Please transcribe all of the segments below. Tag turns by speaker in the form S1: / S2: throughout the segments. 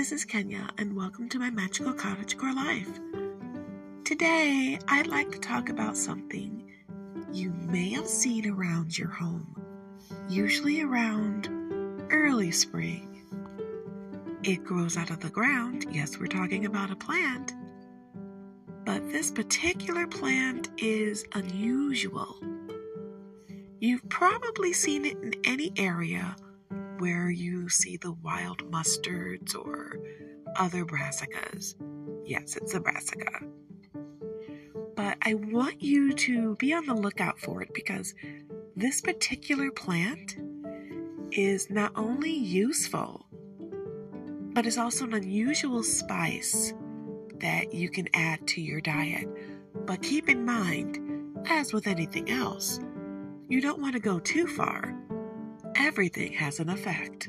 S1: this is Kenya, and welcome to my magical cottagecore life. Today, I'd like to talk about something you may have seen around your home, usually around early spring. It grows out of the ground. Yes, we're talking about a plant, but this particular plant is unusual. You've probably seen it in any area where you see the wild mustards or other brassicas. Yes, it's a brassica. But I want you to be on the lookout for it because this particular plant is not only useful, but it's also an unusual spice that you can add to your diet. But keep in mind, as with anything else, you don't want to go too far. Everything has an effect.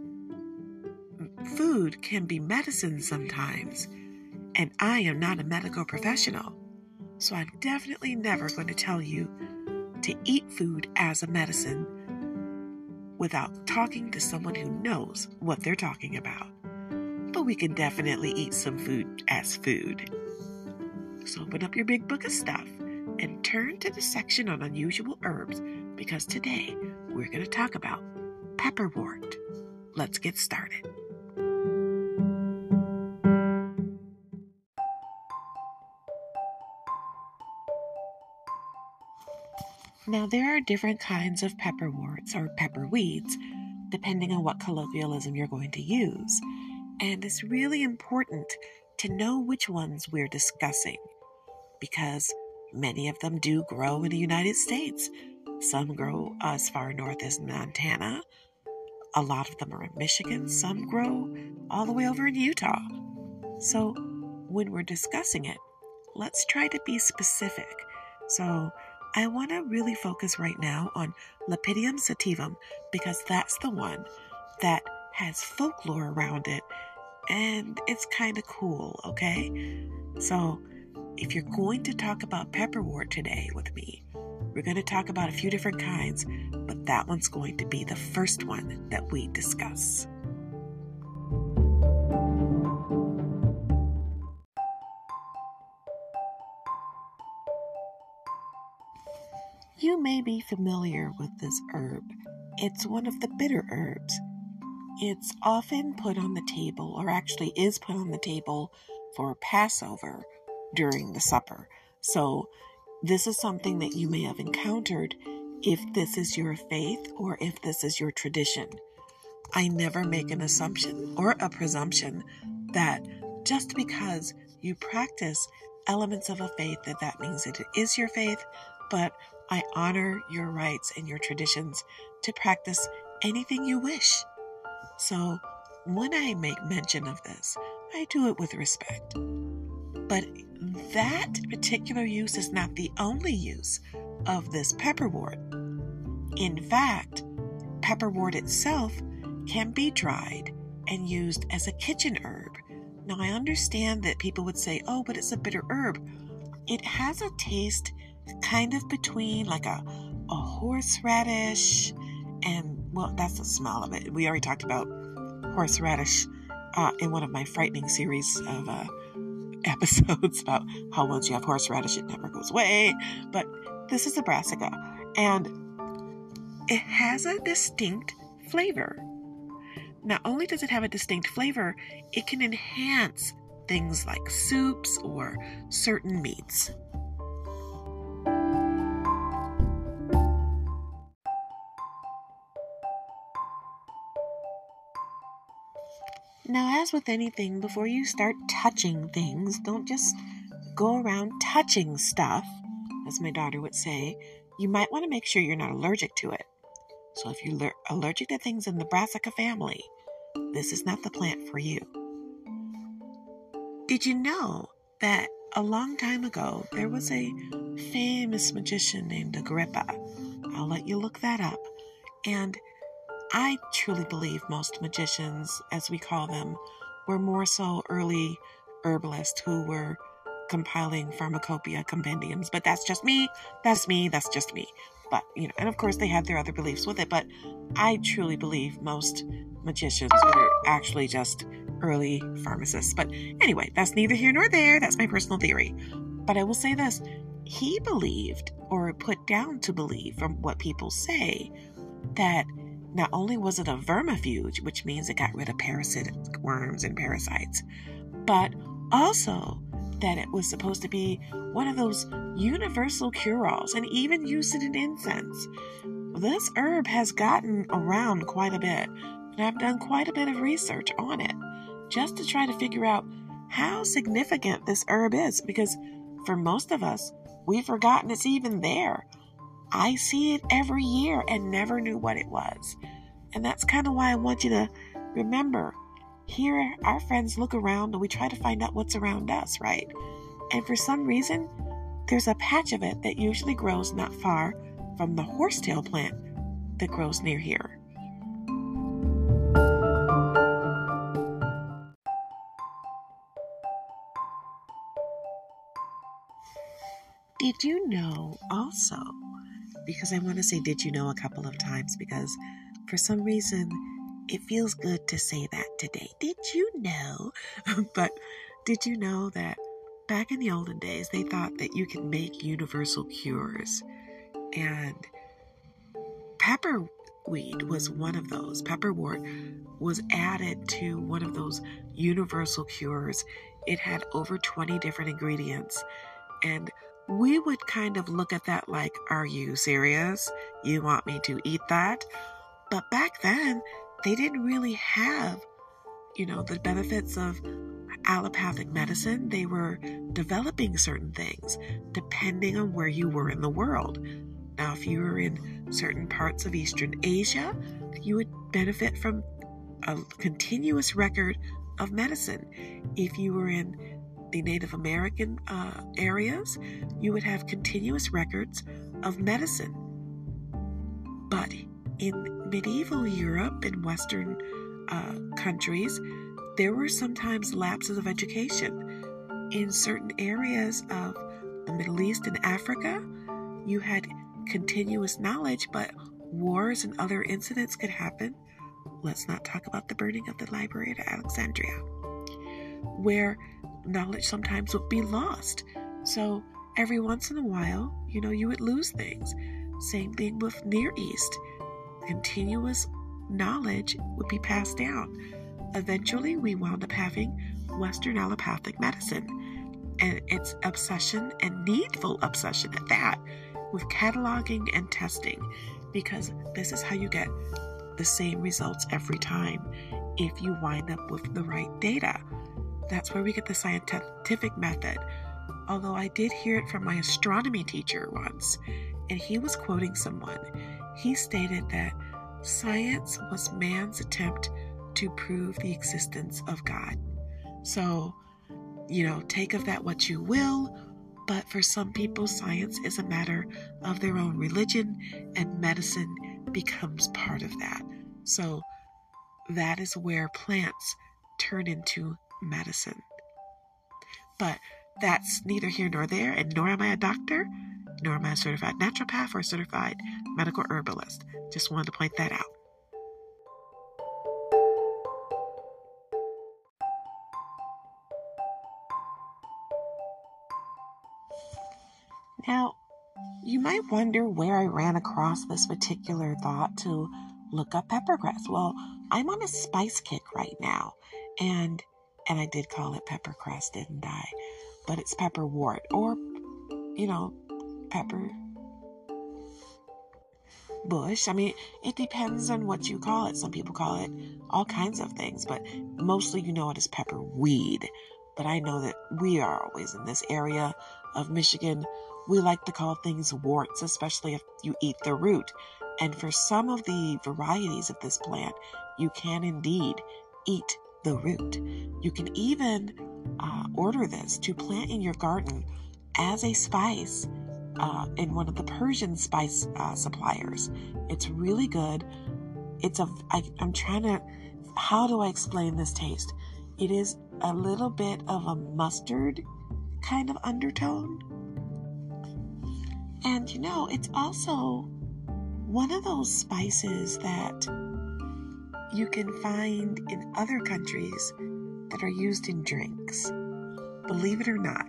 S1: Food can be medicine sometimes, and I am not a medical professional, so I'm definitely never going to tell you to eat food as a medicine without talking to someone who knows what they're talking about. But we can definitely eat some food as food. So open up your big book of stuff and turn to the section on unusual herbs, because today we're going to talk about pepperwort. Let's get started. Now, there are different kinds of pepperworts or pepperweeds, depending on what colloquialism you're going to use. And it's really important to know which ones we're discussing, because many of them do grow in the United States. Some grow as far north as Montana. A lot of them are in Michigan. Some grow all the way over in Utah. So when we're discussing it, let's try to be specific. So I want to really focus right now on Lepidium sativum, because that's the one that has folklore around it, and it's kind of cool, okay? So if you're going to talk about pepperwort today with me, we're going to talk about a few different kinds, but that one's going to be the first one that we discuss. You may be familiar with this herb. It's one of the bitter herbs. It's often put on the table, or actually is put on the table for Passover during the supper. So this is something that you may have encountered if this is your faith or if this is your tradition. I never make an assumption or a presumption that just because you practice elements of a faith that means that it is your faith, but I honor your rights and your traditions to practice anything you wish. So when I make mention of this, I do it with respect. But that particular use is not the only use of this pepperwort. In fact, pepperwort itself can be dried and used as a kitchen herb. Now, I understand that people would say, oh, but it's a bitter herb. It has a taste kind of between like a horseradish and, well, that's the smell of it. We already talked about horseradish in one of my frightening series of episodes about how once you have horseradish, it never goes away. But this is a brassica, and it has a distinct flavor. Not only does it have a distinct flavor, it can enhance things like soups or certain meats. Now, as with anything, before you start touching things, don't just go around touching stuff, as my daughter would say. You might want to make sure you're not allergic to it. So if you're allergic to things in the brassica family, this is not the plant for you. Did you know that a long time ago, there was a famous magician named Agrippa? I'll let you look that up. And I truly believe most magicians, as we call them, were more so early herbalists who were compiling pharmacopoeia compendiums. But that's just me. That's just me. But, and of course they had their other beliefs with it. But I truly believe most magicians were actually just early pharmacists. But anyway, that's neither here nor there. That's my personal theory. But I will say this. He believed, or put down to believe from what people say, that not only was it a vermifuge, which means it got rid of parasitic worms and parasites, but also that it was supposed to be one of those universal cure-alls, and even used it in incense. This herb has gotten around quite a bit, and I've done quite a bit of research on it just to try to figure out how significant this herb is, because for most of us, we've forgotten it's even there. I see it every year and never knew what it was. And that's kind of why I want you to remember, here our friends look around and we try to find out what's around us, right? And for some reason, there's a patch of it that usually grows not far from the horsetail plant that grows near here. Did you know also, because I want to say did you know a couple of times, because for some reason it feels good to say that today. Did you know? But did you know that back in the olden days, they thought that you could make universal cures? And pepperweed was one of those. Pepperwort was added to one of those universal cures. It had over 20 different ingredients. And we would kind of look at that like, are you serious? You want me to eat that? But back then, they didn't really have, the benefits of allopathic medicine. They were developing certain things depending on where you were in the world. Now, if you were in certain parts of Eastern Asia, you would benefit from a continuous record of medicine. If you were in the Native American areas, you would have continuous records of medicine. But in medieval Europe and Western countries, there were sometimes lapses of education. In certain areas of the Middle East and Africa, you had continuous knowledge, but wars and other incidents could happen. Let's not talk about the burning of the library at Alexandria, where knowledge sometimes would be lost. So every once in a while, you would lose things. Same thing with Near East. Continuous knowledge would be passed down. Eventually, we wound up having Western allopathic medicine, and its obsession, and needful obsession at that, with cataloging and testing, because this is how you get the same results every time if you wind up with the right data. That's where we get the scientific method. Although I did hear it from my astronomy teacher once, and he was quoting someone. He stated that science was man's attempt to prove the existence of God. So, take of that what you will, but for some people, science is a matter of their own religion, and medicine becomes part of that. So that is where plants turn into medicine. But that's neither here nor there, and nor am I a doctor, nor am I a certified naturopath or a certified medical herbalist. Just wanted to point that out. Now, you might wonder where I ran across this particular thought to look up peppergrass. Well, I'm on a spice kick right now, and I did call it peppergrass, didn't I? But it's pepperwort, or, pepper bush. I mean, it depends on what you call it. Some people call it all kinds of things, but mostly it as pepperweed. But I know that we are always in this area of Michigan. We like to call things warts, especially if you eat the root. And for some of the varieties of this plant, you can indeed eat the root. You can even order this to plant in your garden as a spice in one of the Persian spice suppliers. It's really good. How do I explain this taste? It is a little bit of a mustard kind of undertone. And it's also one of those spices that you can find in other countries that are used in drinks. Believe it or not.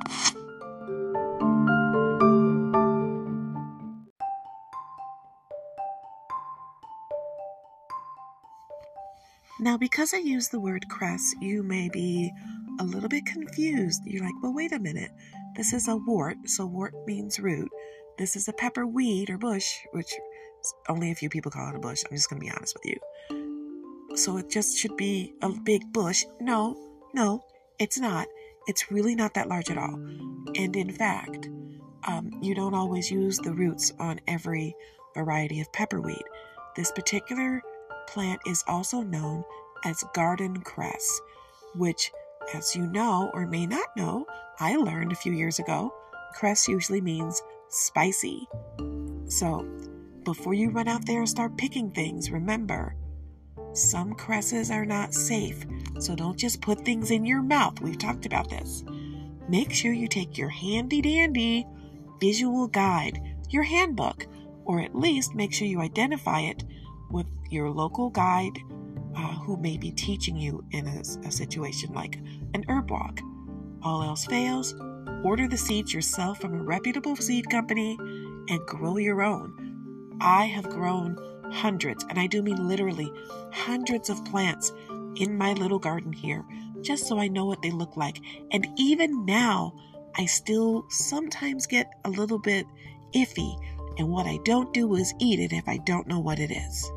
S1: Now, because I use the word cress, you may be a little bit confused. You're like, well, wait a minute. This is a wort, so wort means root. This is a pepper weed or bush, which only a few people call it a bush. I'm just going to be honest with you. So it just should be a big bush. No, it's not. It's really not that large at all. And in fact, you don't always use the roots on every variety of pepperweed. This particular plant is also known as garden cress, which, as you know or may not know, I learned a few years ago, cress usually means spicy. So before you run out there and start picking things, remember, some cresses are not safe, so don't just put things in your mouth. We've talked about this. Make sure you take your handy-dandy visual guide, your handbook, or at least make sure you identify it with your local guide who may be teaching you in a situation like an herb walk. All else fails, order the seeds yourself from a reputable seed company and grow your own. I have grown hundreds, and I do mean literally hundreds of plants in my little garden here, just so I know what they look like. And even now, I still sometimes get a little bit iffy, and what I don't do is eat it if I don't know what it is.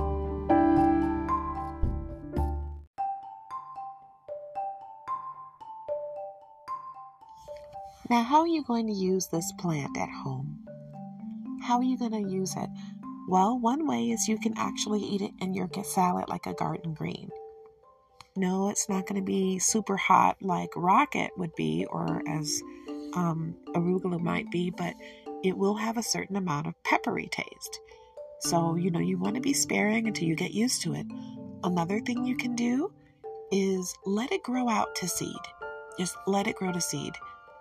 S1: Now, how are you going to use this plant at home? How are you going to use it? Well, one way is you can actually eat it in your salad like a garden green. No, it's not going to be super hot like rocket would be, or as arugula might be, but it will have a certain amount of peppery taste. So, you want to be sparing until you get used to it. Another thing you can do is let it grow out to seed. Just let it grow to seed.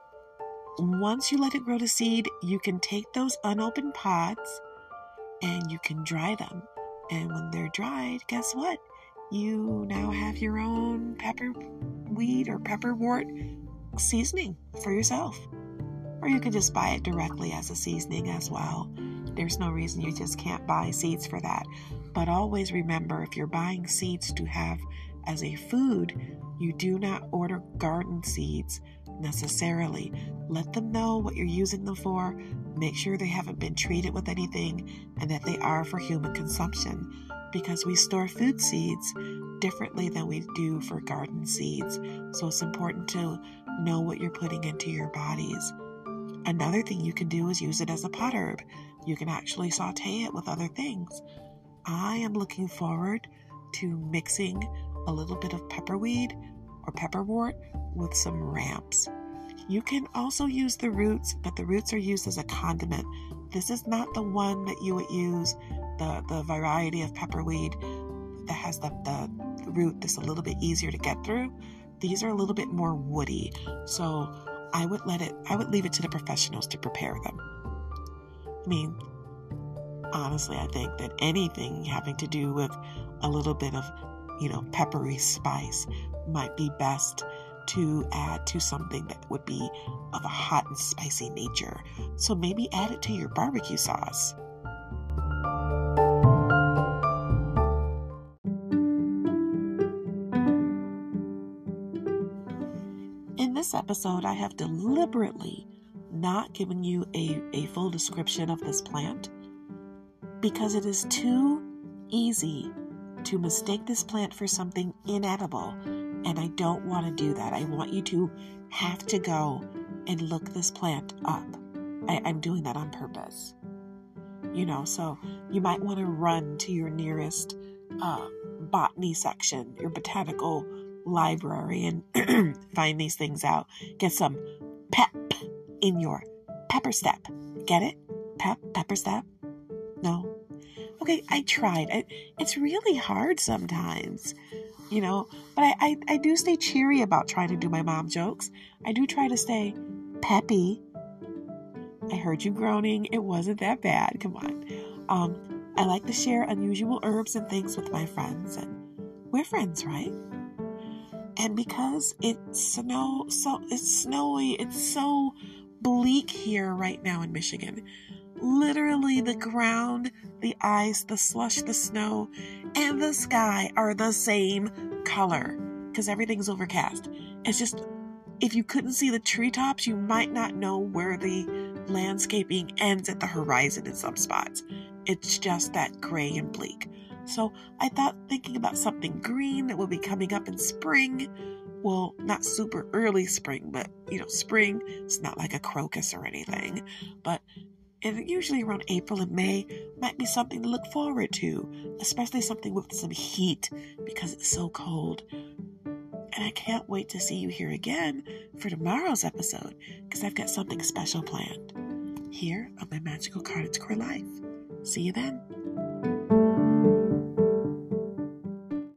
S1: Once you let it grow to seed, you can take those unopened pods and you can dry them. And when they're dried, guess what? You now have your own pepper weed or pepperwort seasoning for yourself. Or you can just buy it directly as a seasoning as well. There's no reason you just can't buy seeds for that. But always remember, if you're buying seeds to have as a food, you do not order garden seeds necessarily. Let them know what you're using them for. Make sure they haven't been treated with anything and that they are for human consumption, because we store food seeds differently than we do for garden seeds. So it's important to know what you're putting into your bodies. Another thing you can do is use it as a pot herb. You can actually saute it with other things. I am looking forward to mixing a little bit of pepperweed or pepperwort with some ramps. You can also use the roots, but the roots are used as a condiment. This is not the one that you would use, the variety of pepperweed that has the root that's a little bit easier to get through. These are a little bit more woody. So I would leave it to the professionals to prepare them. I mean, honestly, I think that anything having to do with a little bit of, peppery spice might be best to add to something that would be of a hot and spicy nature. So maybe add it to your barbecue sauce. In this episode, I have deliberately not given you a full description of this plant because it is too easy to mistake this plant for something inedible, and I don't want to do that. I want you to have to go and look this plant up. I'm doing that on purpose. So you might want to run to your nearest botany section, your botanical library, and find these things out. Get some pep in your pepper step. Get it? Pepper step? No? Okay, I tried. It's really hard sometimes, but I do stay cheery about trying to do my mom jokes. I do try to stay peppy. I heard you groaning. It wasn't that bad. Come on. I like to share unusual herbs and things with my friends, and we're friends, right? And because it's snowy, it's so bleak here right now in Michigan. Literally the ground, the ice, the slush, the snow, and the sky are the same color because everything's overcast. It's just, if you couldn't see the treetops, you might not know where the landscaping ends at the horizon in some spots. It's just that gray and bleak. So I thought thinking about something green that will be coming up in spring. Well, not super early spring, but spring. It's not like a crocus or anything. But usually around April and May might be something to look forward to, especially something with some heat because it's so cold. And I can't wait to see you here again for tomorrow's episode because I've got something special planned here on my Magical Cottage Core Life. See you then.